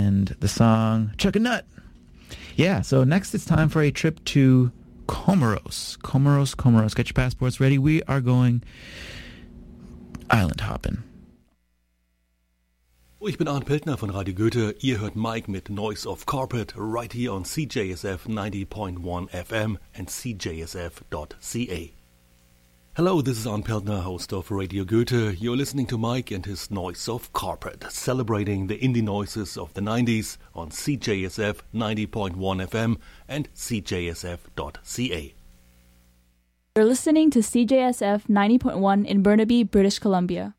and the song Chuck a Nut. Yeah, so next it's time for a trip to Comoros. Comoros. Get your passports ready. We are going island hopping. Ich bin Arndt Peltner von Radio Goethe. Ihr hört Mike mit Noise of Carpet right here on CJSF 90.1 FM and CJSF.ca. Hello, this is Arndt Peltner, host of Radio Goethe. You're listening to Mike and his Noise of Carpet, celebrating the indie noises of the 90s on CJSF 90.1 FM and CJSF.ca. You're listening to CJSF 90.1 in Burnaby, British Columbia.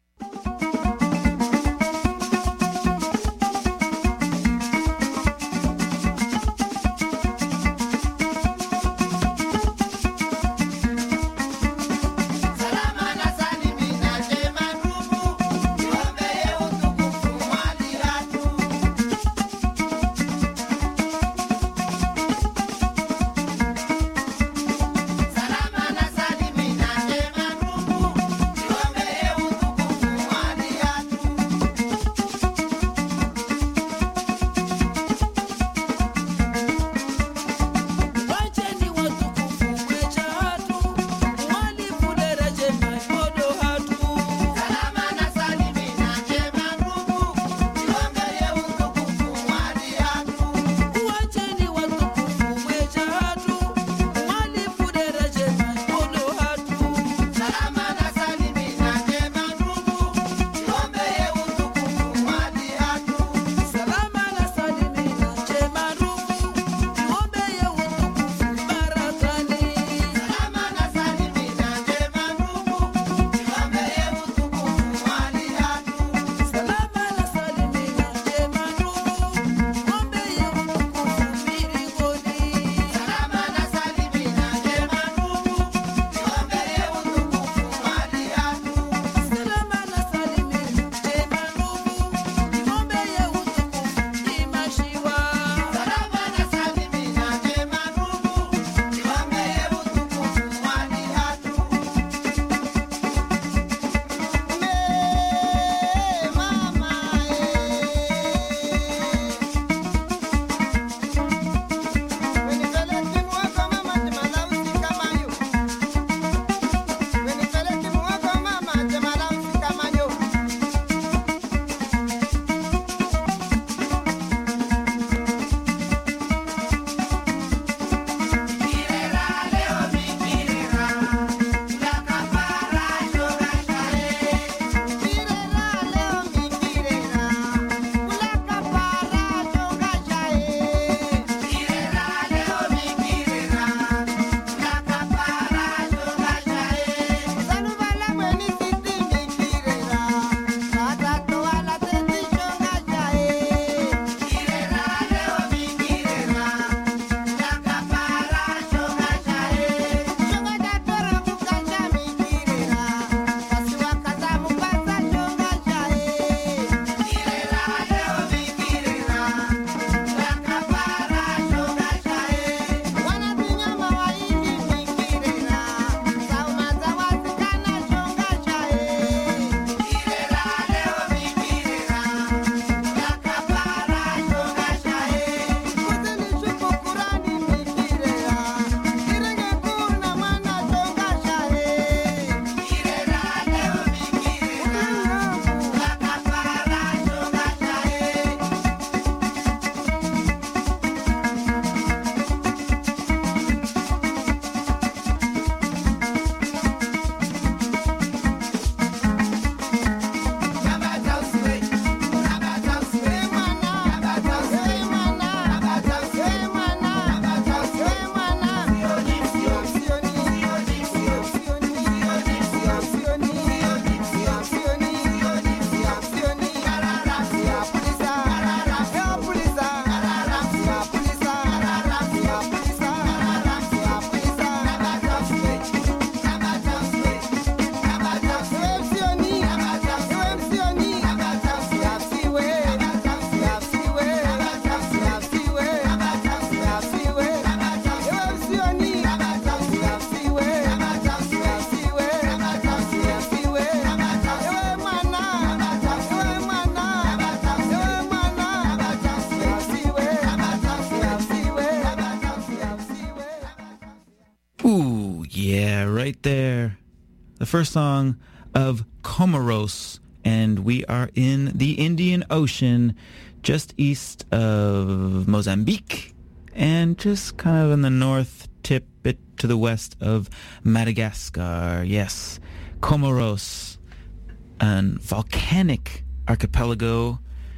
right there. The first song of Comoros, and we are in the Indian Ocean, just east of Mozambique, and just kind of in the north tip bit to the west of Madagascar. Yes, Comoros, an volcanic archipelago,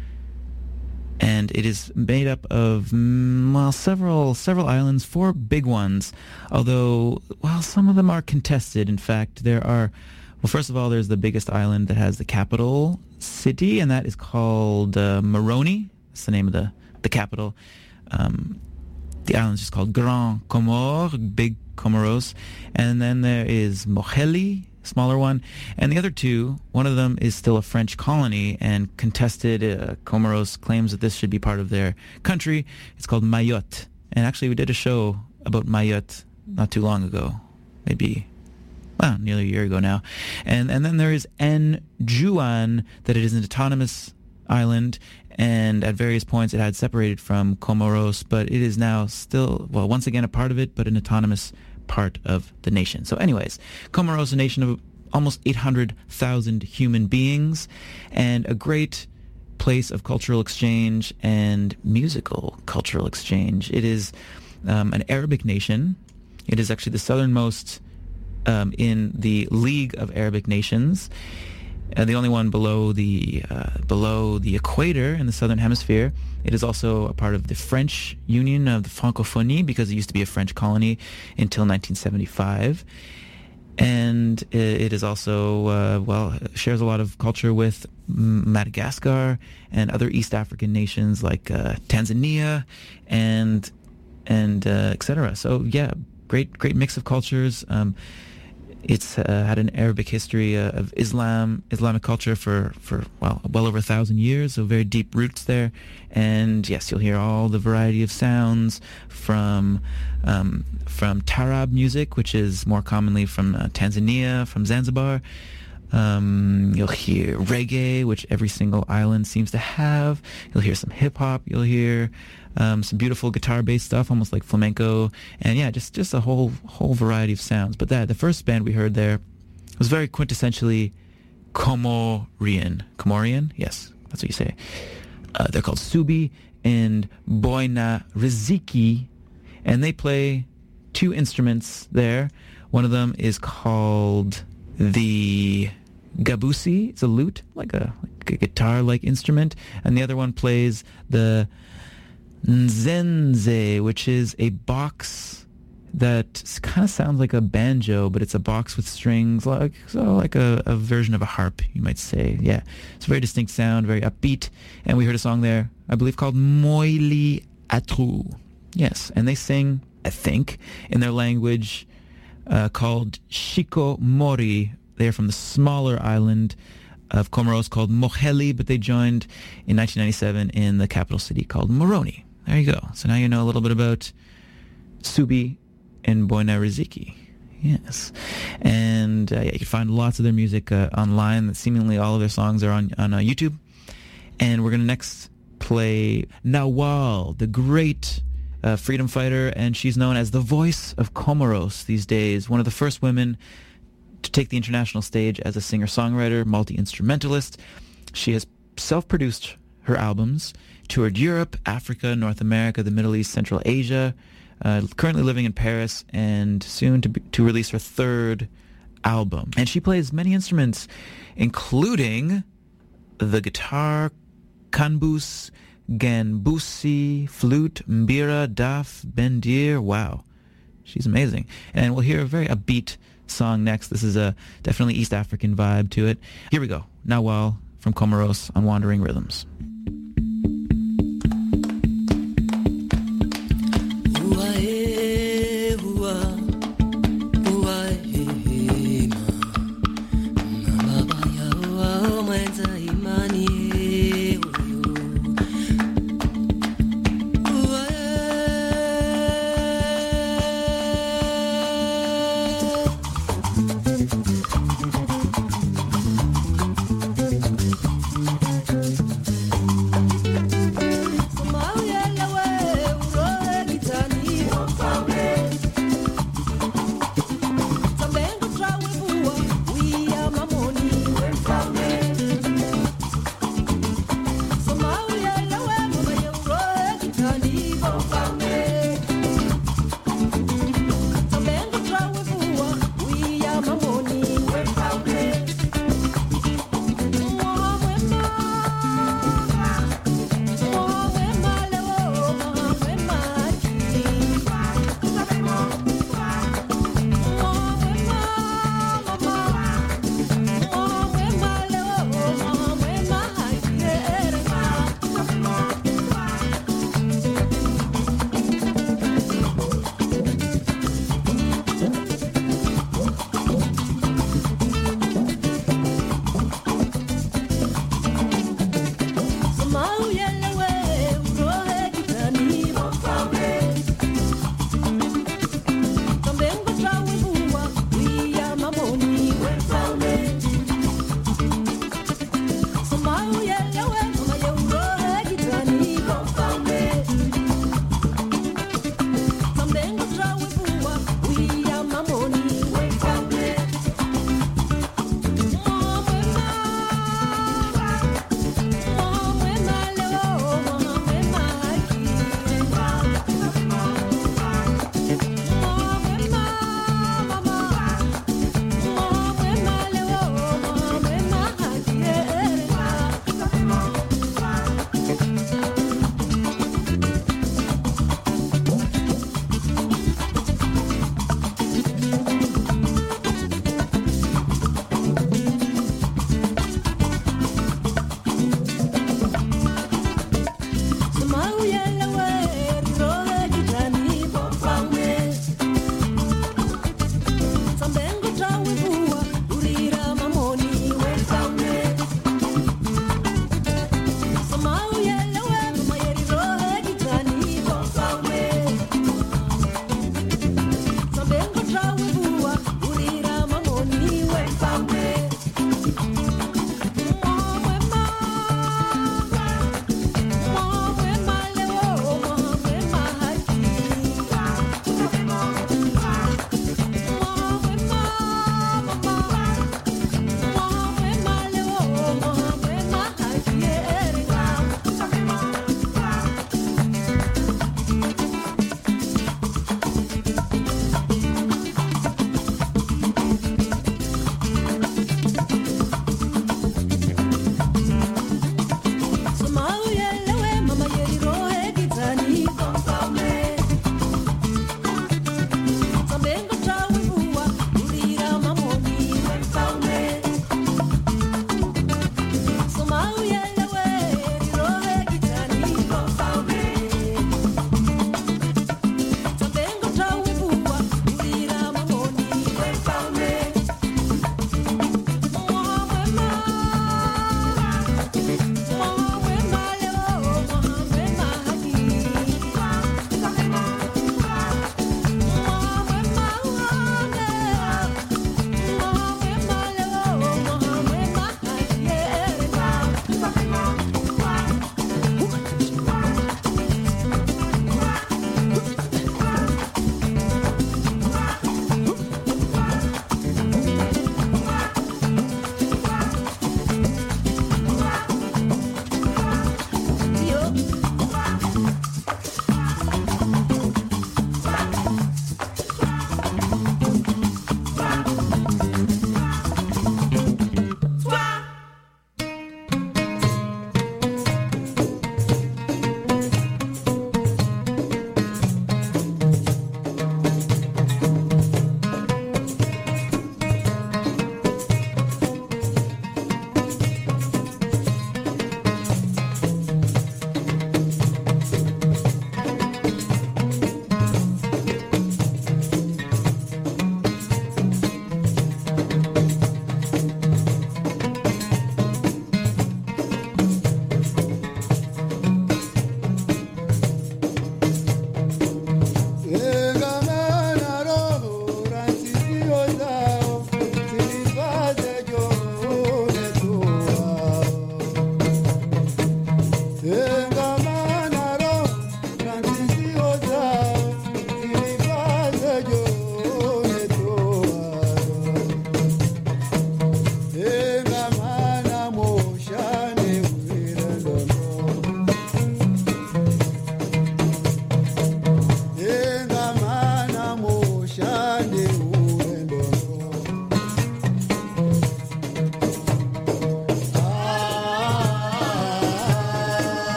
and it is made up of, well, several islands, 4 big ones, although, well, some of them are contested. In fact, there are, well, first of all, there's the biggest island that has the capital city, and that is called Moroni. That's the name of the capital. The island is just called Grand Comore, Big Comoros. And then there is Moheli, smaller one. And the other 2, one of them is still a French colony and contested. Comoros claims that this should be part of their country. It's called Mayotte. And actually, we did a show about Mayotte not too long ago, maybe, well, nearly a year ago now. And then there is N'Juan, that it is an autonomous island, and at various points it had separated from Comoros, but it is now still, well, once again a part of it, but an autonomous part of the nation. So anyways, Comoros, a nation of almost 800,000 human beings, and a great place of cultural exchange and musical cultural exchange. It is an Arabic nation. It is actually the southernmost in the League of Arabic Nations, the only one below the equator in the southern hemisphere. It is also a part of the French Union of the Francophonie, because it used to be a French colony until 1975. And it is also, shares a lot of culture with Madagascar and other East African nations like Tanzania and etc. So yeah, great mix of cultures. It's had an Arabic history of Islamic culture for well over 1,000 years, so very deep roots there. And yes, you'll hear all the variety of sounds from Tarab music, which is more commonly from Tanzania, from Zanzibar. You'll hear reggae, which every single island seems to have. You'll hear some hip-hop. You'll hear some beautiful guitar-based stuff, almost like flamenco. And yeah, just a whole variety of sounds. But the first band we heard there was very quintessentially Comorian? Yes, that's what you say. They're called Subi and Boina Riziki, and they play 2 instruments there. One of them is called the gabusi. It's a lute, like a guitar-like instrument, and the other one plays the nzenze, which is a box that kind of sounds like a banjo, but it's a box with strings, like a version of a harp, you might say. Yeah, it's a very distinct sound, very upbeat, and we heard a song there, I believe, called Moili Atru. Yes, and they sing, I think, in their language called Shiko Mori. They are from the smaller island of Comoros called Moheli, but they joined in 1997 in the capital city called Moroni. There you go. So now you know a little bit about Subi and Boina Riziki. Yes. And you can find lots of their music online. Seemingly all of their songs are on YouTube. And we're going to next play Nawal, the great freedom fighter, and she's known as the voice of Comoros these days. One of the first women to take the international stage as a singer-songwriter, multi-instrumentalist. She has self-produced her albums, toured Europe, Africa, North America, the Middle East, Central Asia, currently living in Paris, and soon to release her 3rd album. And she plays many instruments, including the guitar, kanbus, ganbusi, flute, mbira, daf, bendir. Wow, she's amazing. And we'll hear a very upbeat song next. This is a definitely East African vibe to it. Here we go. Nawal from Comoros on Wandering Rhythms.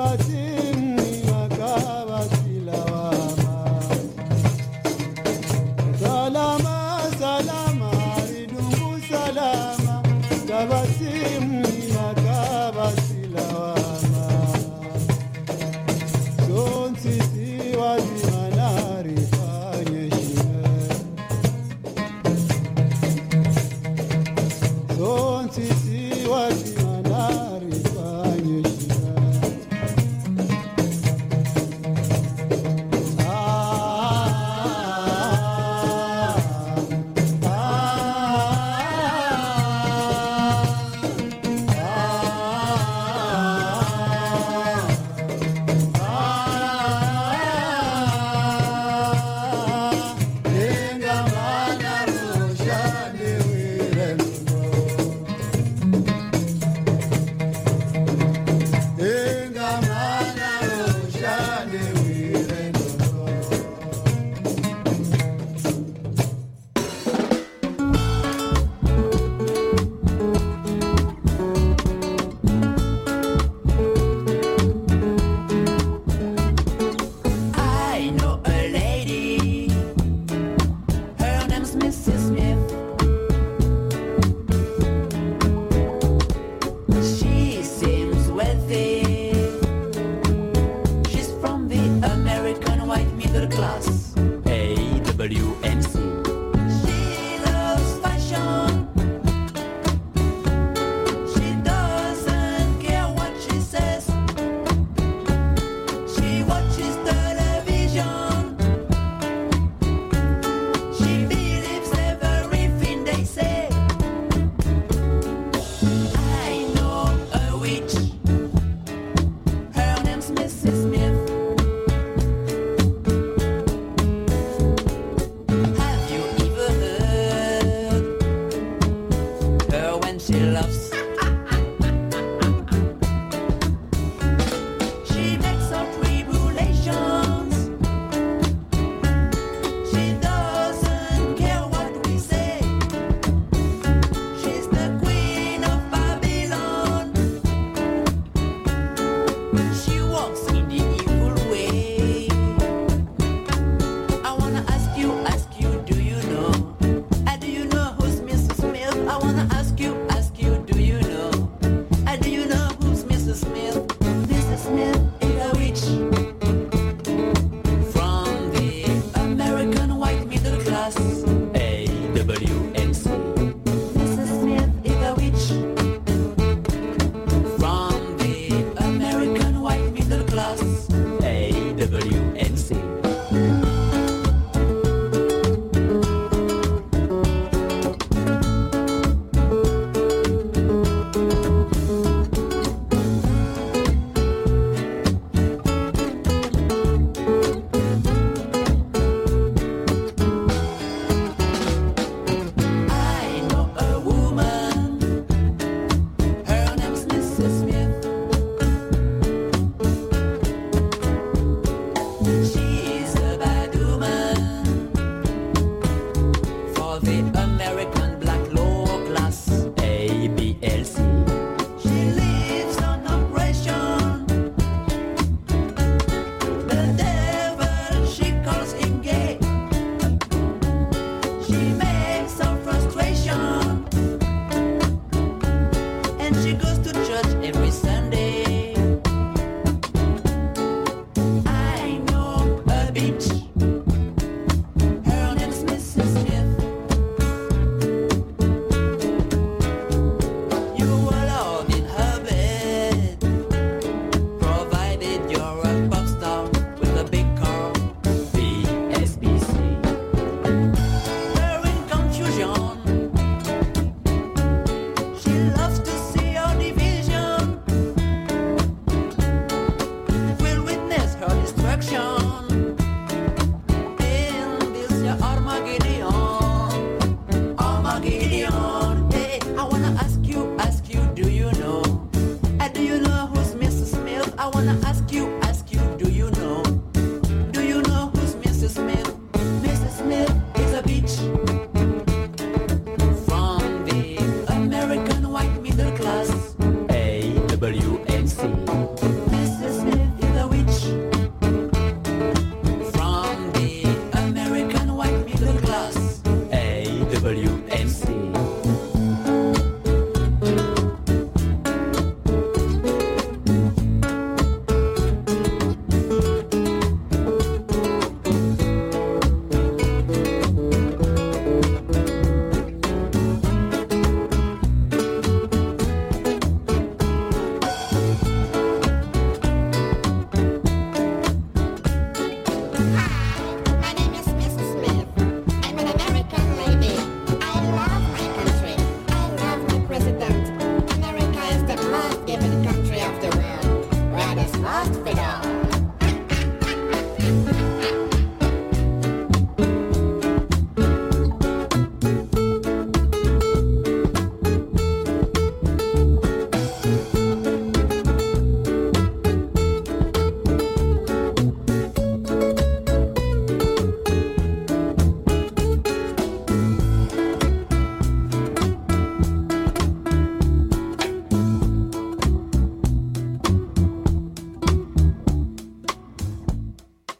American white middle class, AWNC. Mrs. Smith.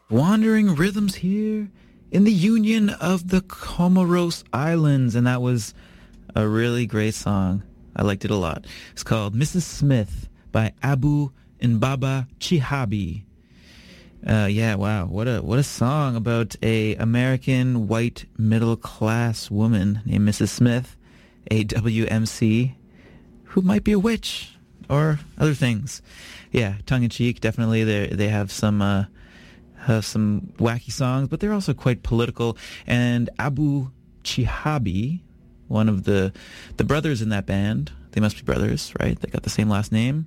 Wandering Rhythms here in the Union of the Comoros Islands, and that was a really great song. I liked it a lot. It's called Mrs. Smith by Abu Mbaba Chihabi. Yeah, wow, what a song about a American white middle class woman named Mrs. Smith, AWMC, who might be a witch or other things. Yeah, tongue in cheek, definitely. They have some wacky songs, but they're also quite political. And Abu Chihabi, one of the brothers in that band, they must be brothers, right? They got the same last name.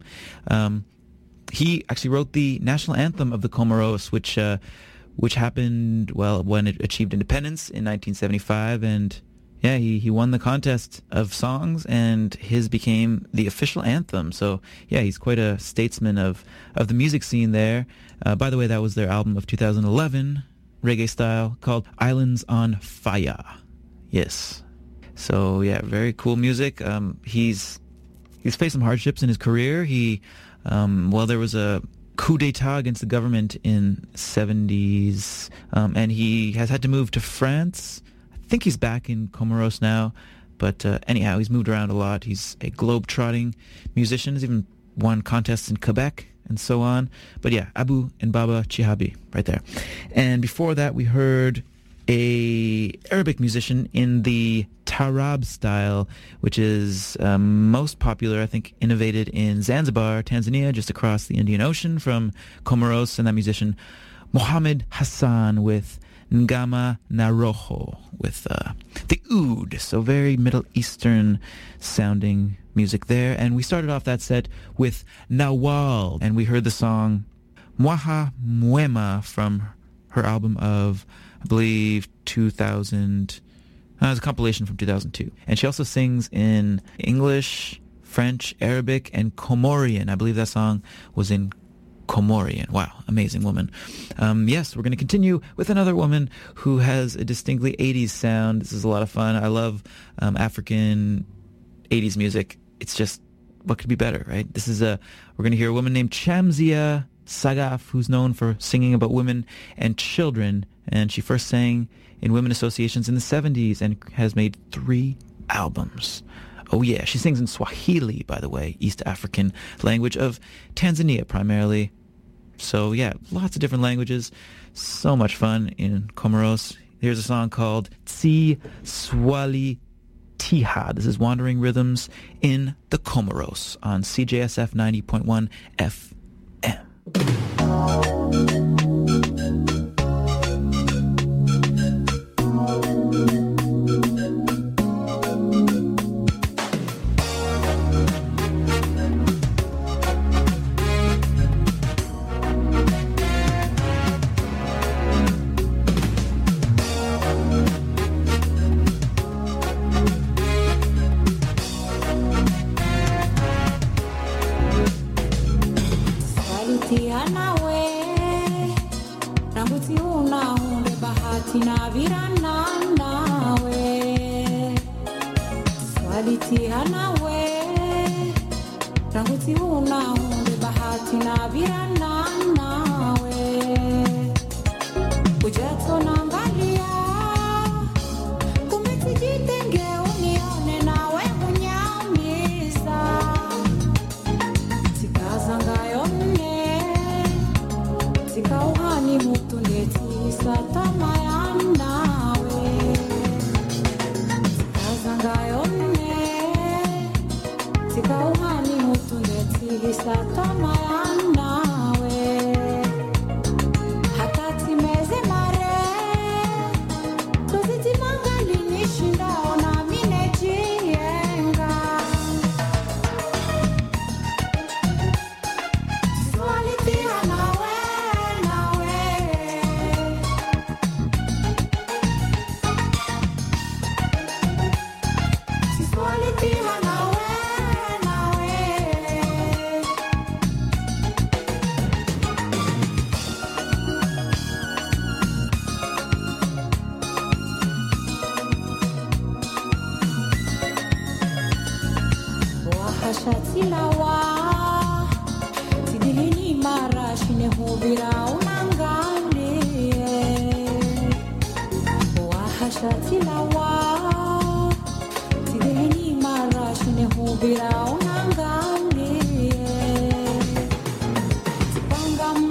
He actually wrote the national anthem of the Comoros, which happened, well, when it achieved independence in 1975. And yeah, he won the contest of songs, and his became the official anthem. So yeah, he's quite a statesman of the music scene there. By the way, that was their album of 2011, reggae style, called Islands on Fire. Yes. So yeah, very cool music. He's faced some hardships in his career. There was a coup d'etat against the government in the 70s, and he has had to move to France. I think he's back in Comoros now, but anyhow, he's moved around a lot. He's a globe-trotting musician. He's even won contests in Quebec and so on. But yeah, Abu Mbaba Chihabi, right there. And before that, we heard a Arabic musician in the Tarab style, which is most popular, I think, innovated in Zanzibar, Tanzania, just across the Indian Ocean from Comoros, and that musician Mohammed Hassan with Ngama Naroho, with the oud, so very Middle Eastern sounding music there. And we started off that set with Nawal, and we heard the song Mwaha Mwema from her album of, I believe, 2000. It was a compilation from 2002. And she also sings in English, French, Arabic, and Comorian. I believe that song was in Comorian. Wow, amazing woman. Yes, we're going to continue with another woman who has a distinctly 80s sound. This is a lot of fun. I love African 80s music. It's just, what could be better, right? We're going to hear a woman named Shamsia Sagaf, who's known for singing about women and children, and she first sang in women associations in the 70s and has made 3 albums. Oh yeah, she sings in Swahili, by the way, East African language of Tanzania primarily. So yeah, lots of different languages. So much fun in Comoros. Here's a song called Tsi Swali Tiha. This is Wandering Rhythms in the Comoros on CJSF 90.1 FM. Tidilini mara shine hubira unangali Tilawa, Tideni Mara, Shine Hubirao.